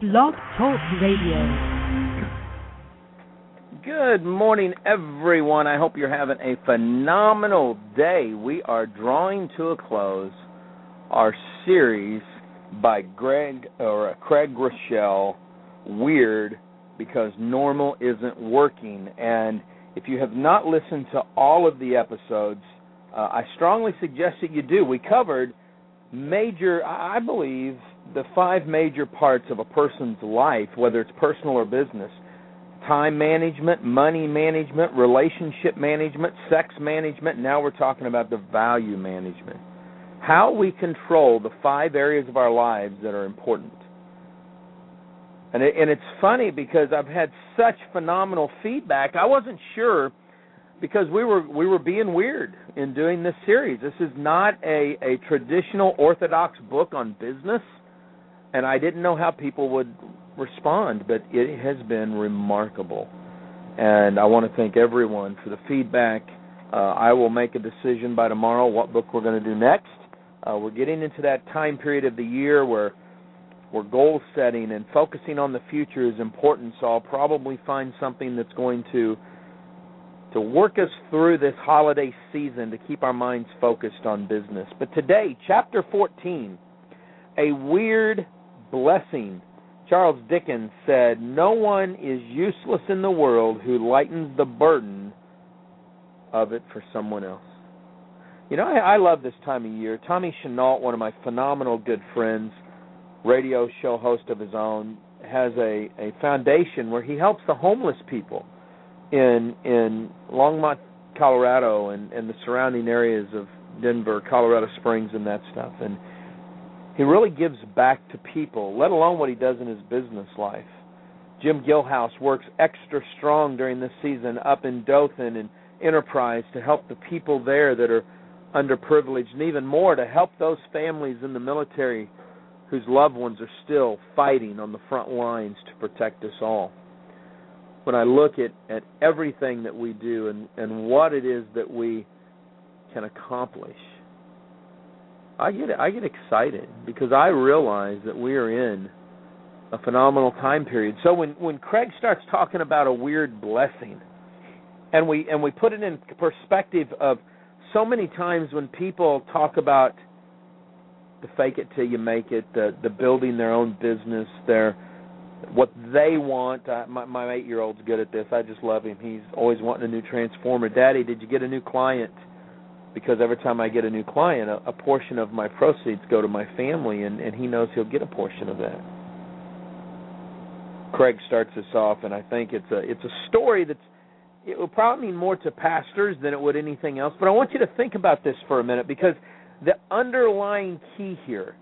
Blog Talk Radio. Good morning, everyone. I hope you're having a phenomenal day. We are drawing to a close our series by Craig Groeschel, Weird Because Normal Isn't Working. And if you have not listened to all of the episodes, I strongly suggest that you do. We covered I believe, the 5 major parts of a person's life, whether it's personal or business: time management, money management, relationship management, sex management. Now we're talking about the value management. How we control the 5 areas of our lives that are important. And it's funny because I've had such phenomenal feedback. I wasn't sure, because we were being weird in doing this series. This is not a traditional orthodox book on business, and I didn't know how people would respond, but it has been remarkable. And I want to thank everyone for the feedback. I will make a decision by tomorrow what book we're going to do next. We're getting into that time period of the year where goal setting and focusing on the future is important, so I'll probably find something that's going to work us through this holiday season to keep our minds focused on business. But today, chapter 14, a weird blessing. Charles Dickens said, "No one is useless in the world who lightens the burden of it for someone else." You know, I love this time of year. Tommy Chenault, one of my phenomenal good friends, radio show host of his own, has a foundation where he helps the homeless people in Longmont, Colorado, and the surrounding areas of Denver, Colorado Springs, and that stuff. And he really gives back to people, let alone what he does in his business life. Jim Gilhouse works extra strong during this season up in Dothan and Enterprise to help the people there that are underprivileged, and even more to help those families in the military whose loved ones are still fighting on the front lines to protect us all. When I look at everything that we do and what it is that we can accomplish, I get excited because I realize that we are in a phenomenal time period. So when Craig starts talking about a weird blessing, and we put it in perspective of so many times when people talk about the fake it till you make it, the building their own business, what they want. My 8-year-old's good at this. I just love him. He's always wanting a new transformer. "Daddy, did you get a new client?" Because every time I get a new client, a portion of my proceeds go to my family, and he knows he'll get a portion of that. Craig starts us off, and I think it's a story it will probably mean more to pastors than it would anything else. But I want you to think about this for a minute, because the underlying key here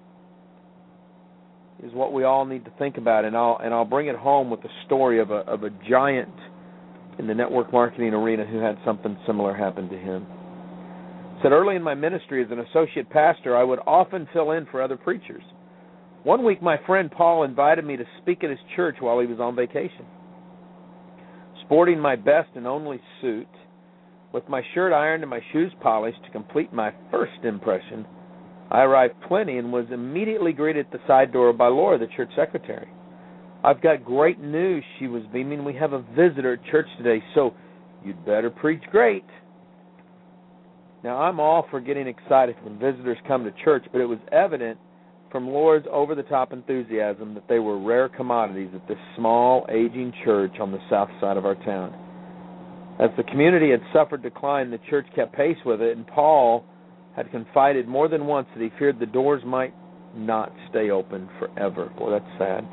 is what we all need to think about, and I'll bring it home with the story of a giant in the network marketing arena who had something similar happen to him. He said, "Early in my ministry as an associate pastor, I would often fill in for other preachers. One week, my friend Paul invited me to speak at his church while he was on vacation. Sporting my best and only suit, with my shirt ironed and my shoes polished to complete my first impression, I arrived plenty and was immediately greeted at the side door by Laura, the church secretary. 'I've got great news,' she was beaming. 'We have a visitor at church today, so you'd better preach great.' Now, I'm all for getting excited when visitors come to church, but it was evident from Laura's over-the-top enthusiasm that they were rare commodities at this small, aging church on the south side of our town. As the community had suffered decline, the church kept pace with it, and Paul had confided more than once that he feared the doors might not stay open forever." Boy, that's sad.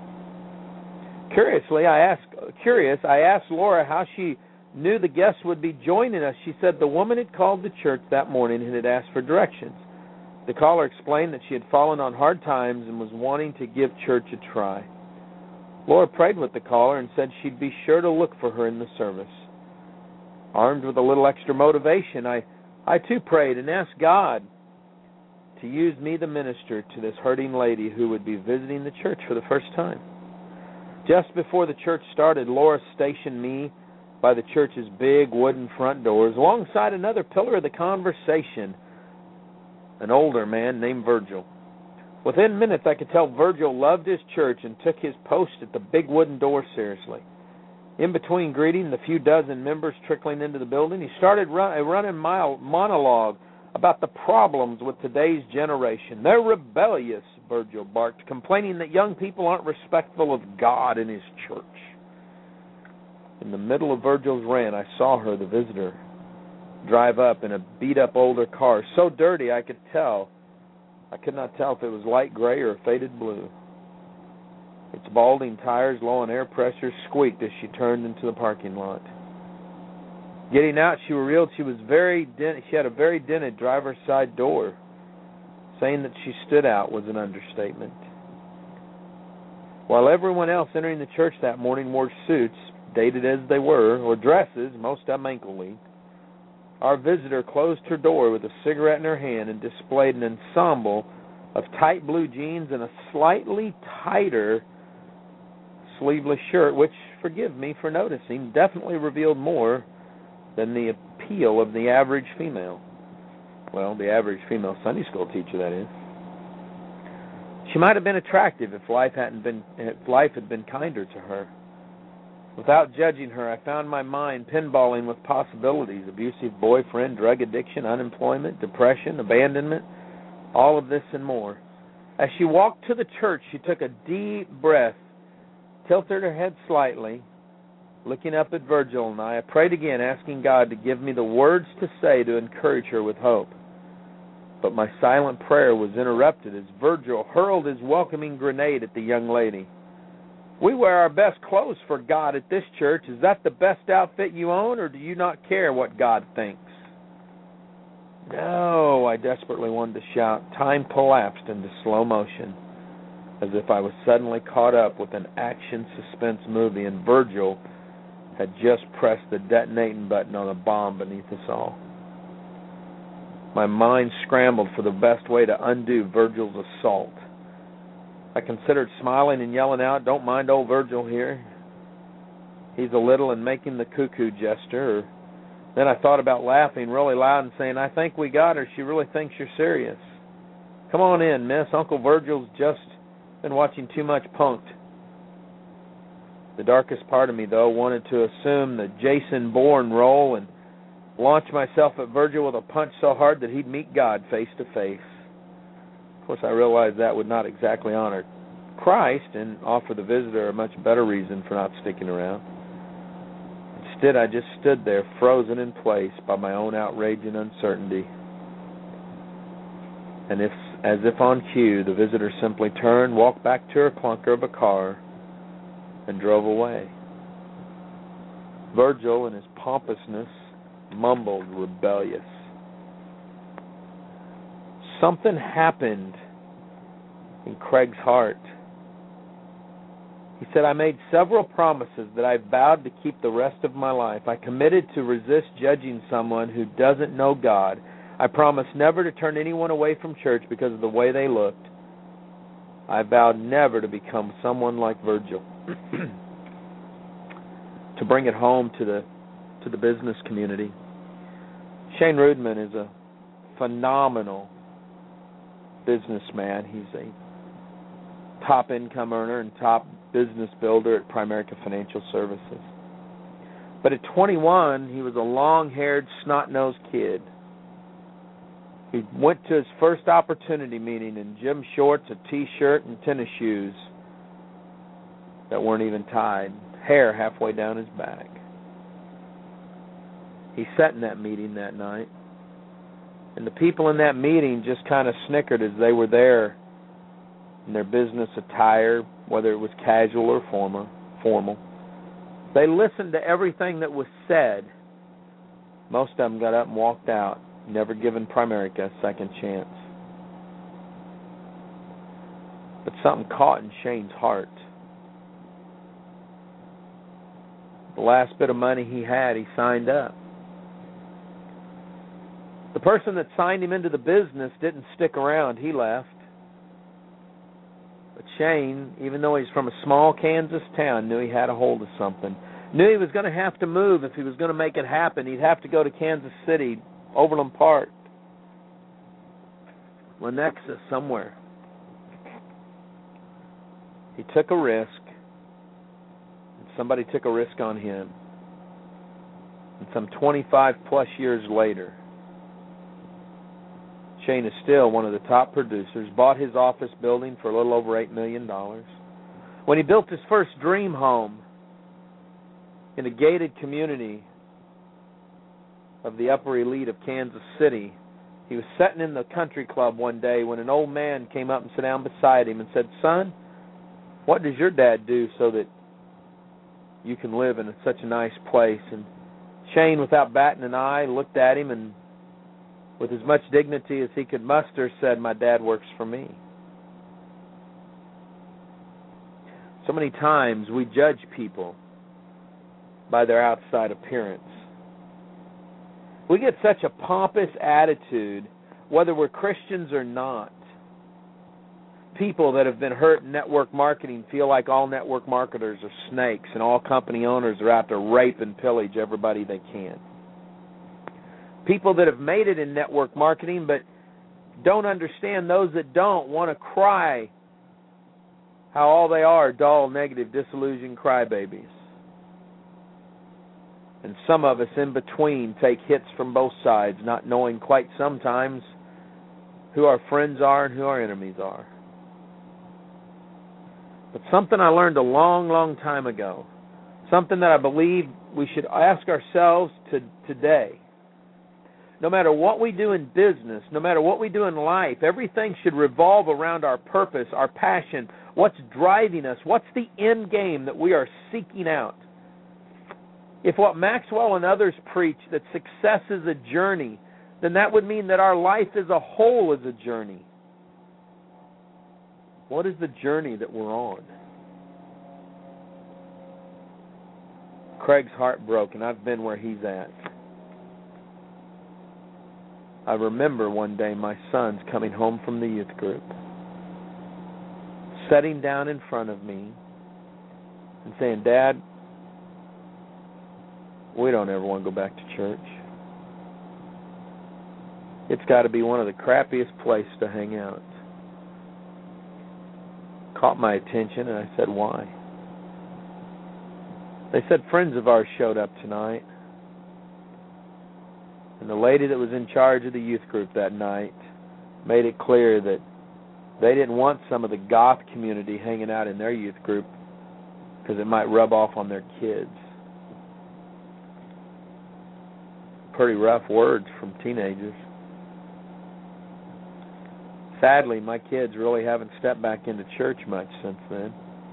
I asked Laura how she knew the guests would be joining us. She said the woman had called the church that morning and had asked for directions. The caller explained that she had fallen on hard times and was wanting to give church a try. Laura prayed with the caller and said she'd be sure to look for her in the service. Armed with a little extra motivation, I too prayed and asked God to use me, the minister, to this hurting lady who would be visiting the church for the first time. Just before the church started, Laura stationed me by the church's big wooden front doors alongside another pillar of the conversation, an older man named Virgil. Within minutes, I could tell Virgil loved his church and took his post at the big wooden door seriously. In between greeting the few dozen members trickling into the building, he started a running monologue about the problems with today's generation. They're rebellious, Virgil barked, complaining that young people aren't respectful of God and His church. In the middle of Virgil's rant, I saw her, the visitor, drive up in a beat-up older car, so dirty I could not tell if it was light gray or faded blue. Its balding tires, low on air pressure, squeaked as she turned into the parking lot. Getting out, she revealed she had a very dented driver's side door. Saying that she stood out was an understatement. While everyone else entering the church that morning wore suits, dated as they were, or dresses, most of them ankle-length, our visitor closed her door with a cigarette in her hand and displayed an ensemble of tight blue jeans and a slightly tighter sleeveless shirt, which, forgive me for noticing, definitely revealed more than the appeal of the average female. Well, the average female Sunday school teacher, that is. She might have been attractive if life had been kinder to her. Without judging her, I found my mind pinballing with possibilities: abusive boyfriend, drug addiction, unemployment, depression, abandonment, all of this and more. As she walked to the church, she took a deep breath, tilted her head slightly, looking up at Virgil and I prayed again, asking God to give me the words to say to encourage her with hope. But my silent prayer was interrupted as Virgil hurled his welcoming grenade at the young lady. "We wear our best clothes for God at this church. Is that the best outfit you own, or do you not care what God thinks?" "No," I desperately wanted to shout. Time collapsed into slow motion, as if I was suddenly caught up with an action suspense movie, and Virgil had just pressed the detonating button on a bomb beneath us all. My mind scrambled for the best way to undo Virgil's assault. I considered smiling and yelling out, "Don't mind old Virgil here. He's a little and making the cuckoo gesture." Then I thought about laughing really loud and saying, "I think we got her. She really thinks you're serious. Come on in, miss. Uncle Virgil's just been watching too much Punk'd." The darkest part of me, though, wanted to assume the Jason Bourne role and launch myself at Virgil with a punch so hard that he'd meet God face to face. Of course, I realized that would not exactly honor Christ and offer the visitor a much better reason for not sticking around. Instead, I just stood there, frozen in place by my own outrage and uncertainty. And as if on cue, the visitor simply turned, walked back to her clunker of a car, and drove away. Virgil, in his pompousness, mumbled, rebellious. Something happened in Craig's heart. He said, "I made several promises that I vowed to keep the rest of my life. I committed to resist judging someone who doesn't know God. I promised never to turn anyone away from church because of the way they looked. I vowed never to become someone like Virgil." To bring it home to the business community, Shane Rudman is a phenomenal businessman. He's a top income earner and top business builder at Primerica Financial Services. But at 21, he was a long-haired, snot-nosed kid. He went to his first opportunity meeting in gym shorts, a T-shirt, and tennis shoes that weren't even tied, hair halfway down his back. He sat in that meeting that night, and the people in that meeting just kind of snickered as they were there in their business attire, whether it was casual or formal. They listened to everything that was said. Most of them got up and walked out, never giving Primerica a second chance. But something caught in Shane's heart. The last bit of money he had, he signed up. The person that signed him into the business didn't stick around. He left. But Shane, even though he's from a small Kansas town, knew he had a hold of something. Knew he was going to have to move if he was going to make it happen. He'd have to go to Kansas City, Overland Park, Lenexa, somewhere. He took a risk, and somebody took a risk on him. And some 25 plus years later, Shane is still one of the top producers, bought his office building for a little over $8 million. When he built his first dream home in a gated community of the upper elite of Kansas City, he was sitting in the country club one day when an old man came up and sat down beside him and said, "Son, what does your dad do so that you can live in such a nice place?" And Shane, without batting an eye, looked at him and with as much dignity as he could muster, said, "My dad works for me." So many times we judge people by their outside appearance. We get such a pompous attitude, whether we're Christians or not. People that have been hurt in network marketing feel like all network marketers are snakes and all company owners are out to rape and pillage everybody they can. People that have made it in network marketing but don't understand those that don't want to cry how all they are dull, negative, disillusioned crybabies. And some of us in between take hits from both sides, not knowing quite sometimes who our friends are and who our enemies are. But something I learned a long, long time ago, something that I believe we should ask ourselves today. No matter what we do in business, no matter what we do in life, everything should revolve around our purpose, our passion, what's driving us, what's the end game that we are seeking out. If what Maxwell and others preach, that success is a journey, then that would mean that our life as a whole is a journey. What is the journey that we're on? Craig's heartbroken. I've been where he's at. I remember one day my sons coming home from the youth group, sitting down in front of me and saying, "Dad, we don't ever want to go back to church. It's got to be one of the crappiest places to hang out." Caught my attention, and I said, "Why?" They said, "Friends of ours showed up tonight. And the lady that was in charge of the youth group that night made it clear that they didn't want some of the goth community hanging out in their youth group because it might rub off on their kids." Pretty rough words from teenagers. Sadly, my kids really haven't stepped back into church much since then.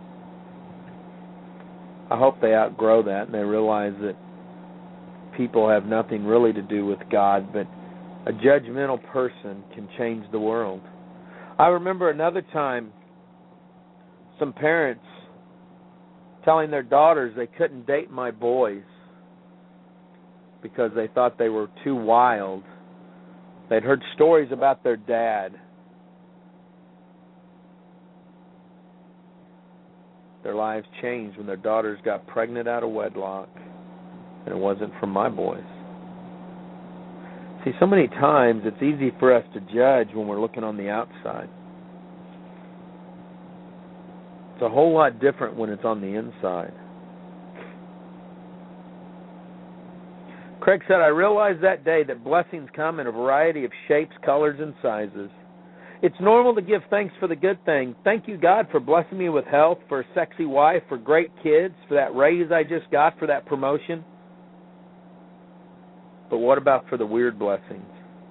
I hope they outgrow that and they realize that people have nothing really to do with God, but a judgmental person can change the world. I remember another time some parents telling their daughters they couldn't date my boys because they thought they were too wild. They'd heard stories about their dad. Their lives changed when their daughters got pregnant out of wedlock, and it wasn't from my boys. See, so many times it's easy for us to judge when we're looking on the outside. It's a whole lot different when it's on the inside. Craig said, "I realized that day that blessings come in a variety of shapes, colors, and sizes. It's normal to give thanks for the good thing. Thank you, God, for blessing me with health, for a sexy wife, for great kids, for that raise I just got, for that promotion. But what about for the weird blessings?"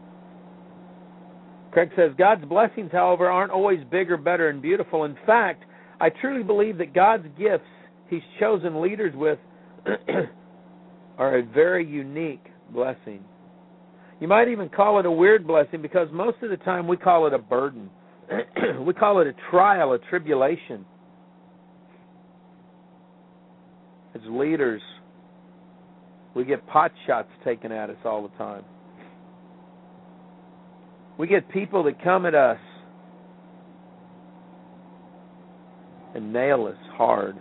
Craig says, "God's blessings, however, aren't always bigger, better, and beautiful. In fact, I truly believe that God's gifts He's chosen leaders with are a very unique blessing. You might even call it a weird blessing because most of the time we call it a burden. We call it a trial, a tribulation. As leaders, we get pot shots taken at us all the time. We get people that come at us and nail us hard.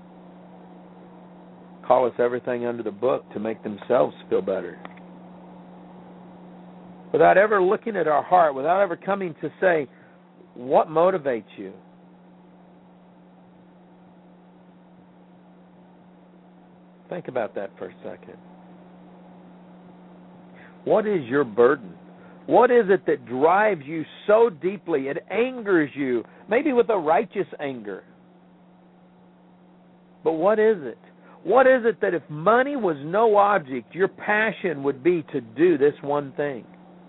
Call us everything under the book to make themselves feel better. Without ever looking at our heart, without ever coming to say, what motivates you? Think about that for a second. What is your burden? What is it that drives you so deeply? It angers you, maybe with a righteous anger. But what is it? What is it that if money was no object, your passion would be to do this one thing?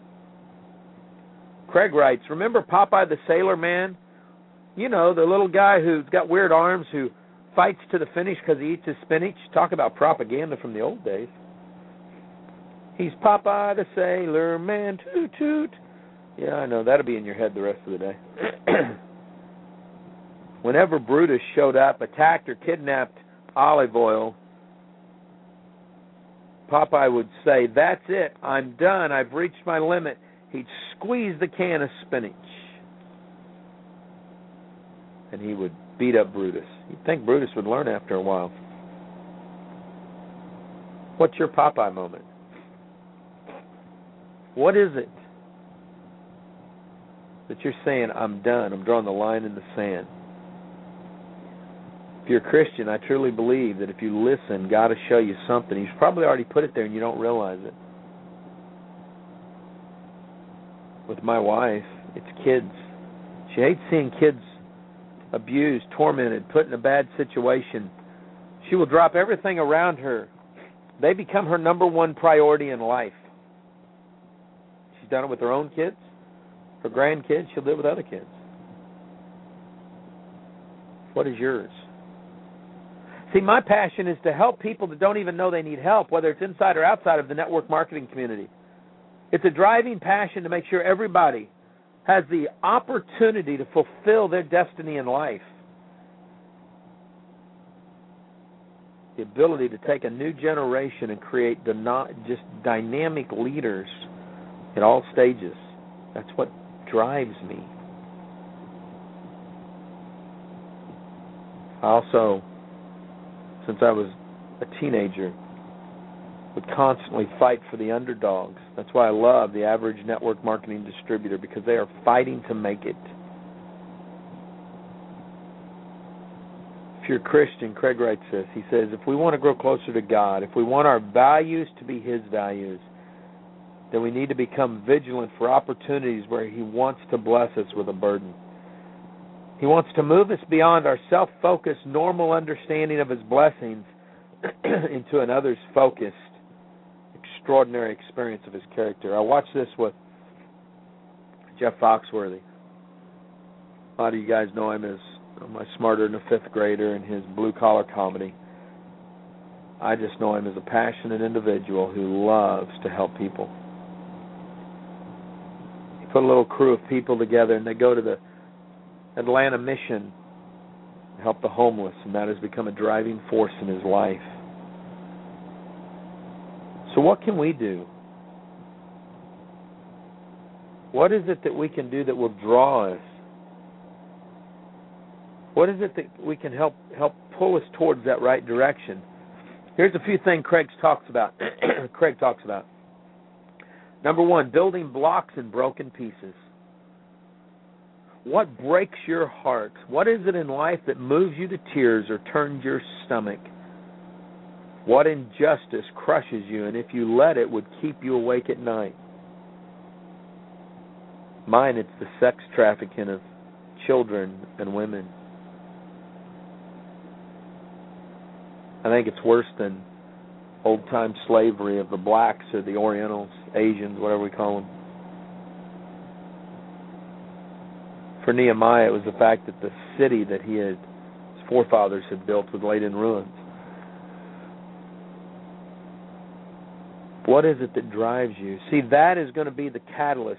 Craig writes, remember Popeye the Sailor Man? You know, the little guy who's got weird arms who fights to the finish because he eats his spinach? Talk about propaganda from the old days. He's Popeye the Sailor Man, toot toot. Yeah, I know, that'll be in your head the rest of the day. Whenever Brutus showed up, attacked or kidnapped Olive Oyl, Popeye would say, that's it, I'm done, I've reached my limit. He'd squeeze the can of spinach. And he would beat up Brutus. You'd think Brutus would learn after a while. What's your Popeye moment? What is it that you're saying, I'm done, I'm drawing the line in the sand? If you're a Christian, I truly believe that if you listen, God will show you something. He's probably already put it there and you don't realize it. With my wife, it's kids. She hates seeing kids abused, tormented, put in a bad situation. She will drop everything around her. They become her number one priority in life. She's done it with her own kids, her grandkids. She'll do it with other kids. What is yours? See, my passion is to help people that don't even know they need help, whether it's inside or outside of the network marketing community. It's a driving passion to make sure everybody has the opportunity to fulfill their destiny in life. The ability to take a new generation and create just dynamic leaders at all stages. That's what drives me. I also, since I was a teenager, would constantly fight for the underdogs. That's why I love the average network marketing distributor, because they are fighting to make it. If you're a Christian, Craig writes this. He says, if we want to grow closer to God, if we want our values to be His values, then we need to become vigilant for opportunities where He wants to bless us with a burden. He wants to move us beyond our self-focused, normal understanding of His blessings into an others-focused, extraordinary experience of His character. I watched this with Jeff Foxworthy. A lot of you guys know him as my Smarter Than a Fifth Grader and his blue-collar comedy. I just know him as a passionate individual who loves to help people. He put a little crew of people together, and they go to the Atlanta mission to help the homeless, and that has become a driving force in his life. So what can we do? What is it that we can do that will draw us? What is it that we can help pull us towards that right direction? Here's a few things Craig talks about. Number one, building blocks in broken pieces. What breaks your heart? What is it in life that moves you to tears or turns your stomach? What injustice crushes you, and if you let it, would keep you awake at night? Mine, it's the sex trafficking of children and women. I think it's worse than old-time slavery of the blacks or the Orientals, Asians, whatever we call them. For Nehemiah, it was the fact that the city that his forefathers had built was laid in ruins. What is it that drives you? See, that is going to be the catalyst.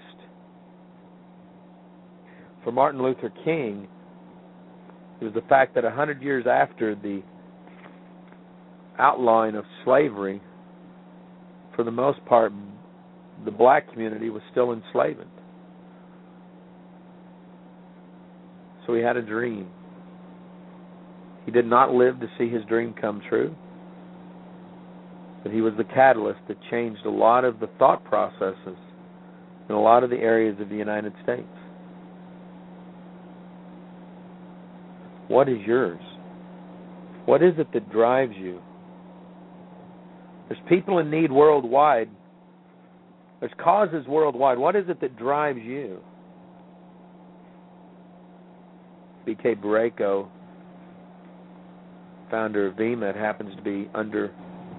For Martin Luther King, it was the fact that 100 years after the outlawing of slavery, for the most part, the black community was still enslaved. So he had a dream. He did not live to see his dream come true, but he was the catalyst that changed a lot of the thought processes in a lot of the areas of the United States. What is yours? What is it that drives you? There's people in need worldwide. There's causes worldwide. What is it that drives you? B.K. Barreto, founder of VEMA, happens to be undernourished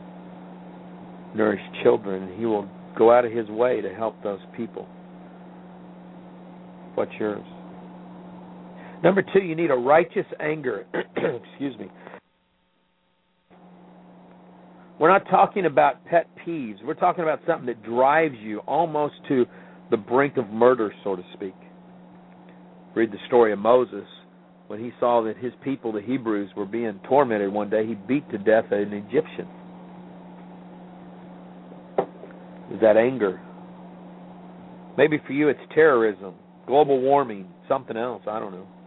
children. He will go out of his way to help those people. What's yours? Number 2, you need a righteous anger. Excuse me. We're not talking about pet peeves. We're talking about something that drives you almost to the brink of murder, so to speak. Read the story of Moses. When he saw that his people, the Hebrews, were being tormented one day, he beat to death an Egyptian. Is that anger? Maybe for you it's terrorism, global warming, something else. I don't know.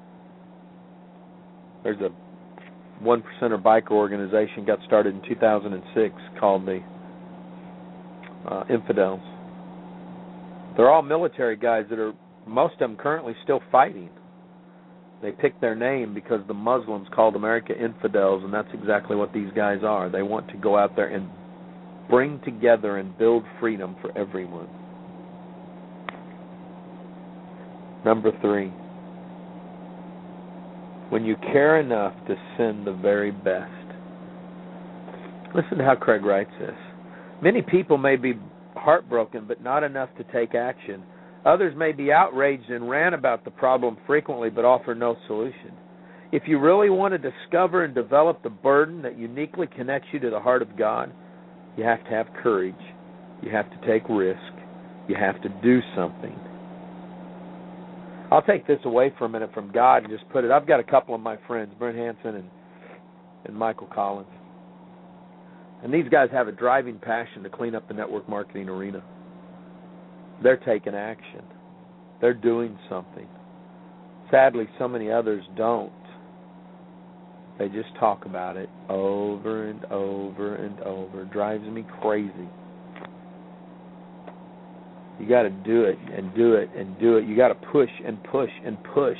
There's a 1%er biker organization got started in 2006 called the Infidels. They're all military guys that are, most of them currently still fighting. They picked their name because the Muslims called America infidels, and that's exactly what these guys are. They want to go out there and bring together and build freedom for everyone. Number 3, when you care enough to send the very best. Listen to how Craig writes this. Many people may be heartbroken, but not enough to take action. Others may be outraged and rant about the problem frequently, but offer no solution. If you really want to discover and develop the burden that uniquely connects you to the heart of God, you have to have courage. You have to take risk. You have to do something. I'll take this away for a minute from God and just put it. I've got a couple of my friends, Brent Hansen and Michael Collins. And these guys have a driving passion to clean up the network marketing arena. They're taking action. They're doing something. Sadly, so many others don't. They just talk about it over and over and over. It drives me crazy. You got to do it and do it and do it. You got to push and push and push.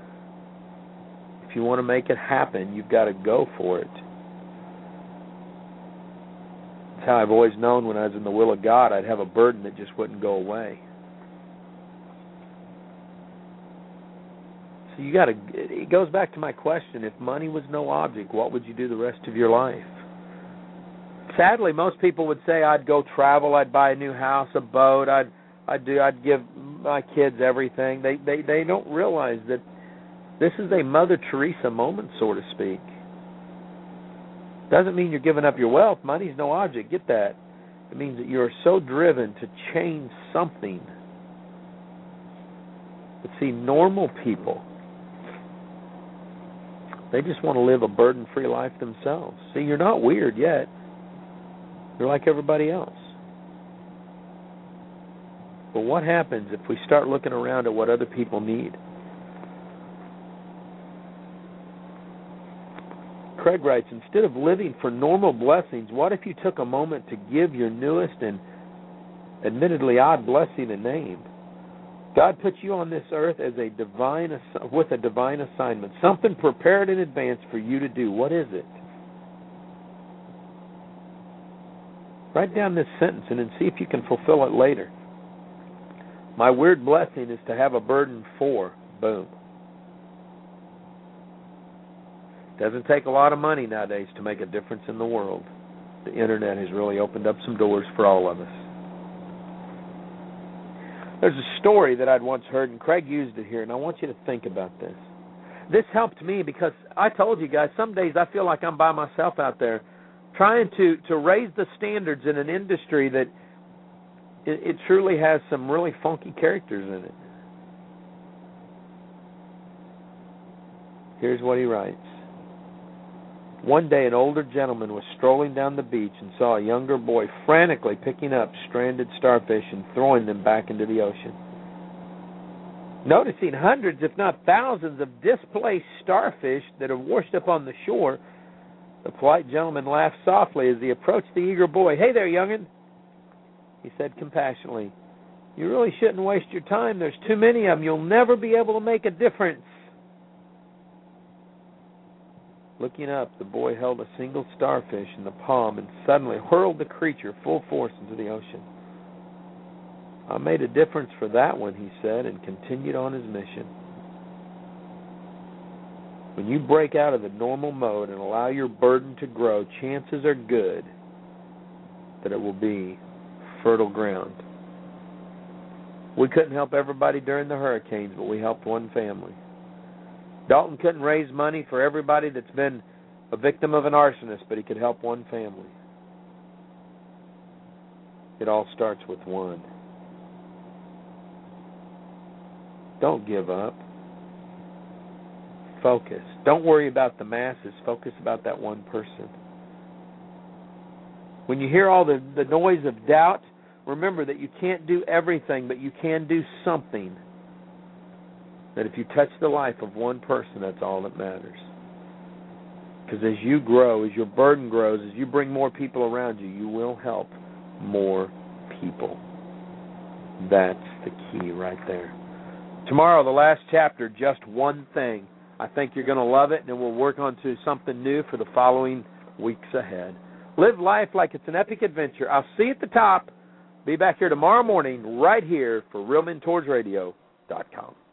If you want to make it happen, you've got to go for it. That's how I've always known when I was in the will of God, I'd have a burden that just wouldn't go away. So you got to, it goes back to my question, if money was no object, what would you do the rest of your life? Sadly, most people would say I'd go travel, I'd buy a new house, a boat, I'd give my kids everything. They don't realize that this is a Mother Teresa moment, so to speak. Doesn't mean you're giving up your wealth. Money's no object. Get that. It means that you're so driven to change something. But see, normal people, they just want to live a burden-free life themselves. See, you're not weird yet. You're like everybody else. But what happens if we start looking around at what other people need? Craig writes, instead of living for normal blessings, what if you took a moment to give your newest and admittedly odd blessing a name? God put you on this earth as with a divine assignment, something prepared in advance for you to do. What is it? Write down this sentence and then see if you can fulfill it later. My weird blessing is to have a burden for, boom. Doesn't take a lot of money nowadays to make a difference in the world. The internet has really opened up some doors for all of us. There's a story that I'd once heard, and Craig used it here, and I want you to think about this. This helped me because I told you guys, some days I feel like I'm by myself out there trying to raise the standards in an industry that it truly has some really funky characters in it. Here's what he writes. One day an older gentleman was strolling down the beach and saw a younger boy frantically picking up stranded starfish and throwing them back into the ocean. Noticing hundreds, if not thousands, of displaced starfish that have washed up on the shore, the polite gentleman laughed softly as he approached the eager boy. Hey there, young'un, he said compassionately. You really shouldn't waste your time. There's too many of them. You'll never be able to make a difference. Looking up, the boy held a single starfish in the palm and suddenly hurled the creature full force into the ocean. I made a difference for that one, he said, and continued on his mission. When you break out of the normal mode and allow your burden to grow, chances are good that it will be fertile ground. We couldn't help everybody during the hurricanes, but we helped one family. Dalton couldn't raise money for everybody that's been a victim of an arsonist, but he could help one family. It all starts with one. Don't give up. Focus. Don't worry about the masses. Focus about that one person. When you hear all the noise of doubt, remember that you can't do everything, but you can do something. That if you touch the life of one person, that's all that matters. Because as you grow, as your burden grows, as you bring more people around you, you will help more people. That's the key right there. Tomorrow, the last chapter, Just One Thing. I think you're going to love it, and then we'll work on to something new for the following weeks ahead. Live life like it's an epic adventure. I'll see you at the top. Be back here tomorrow morning right here for RealMentorsRadio.com.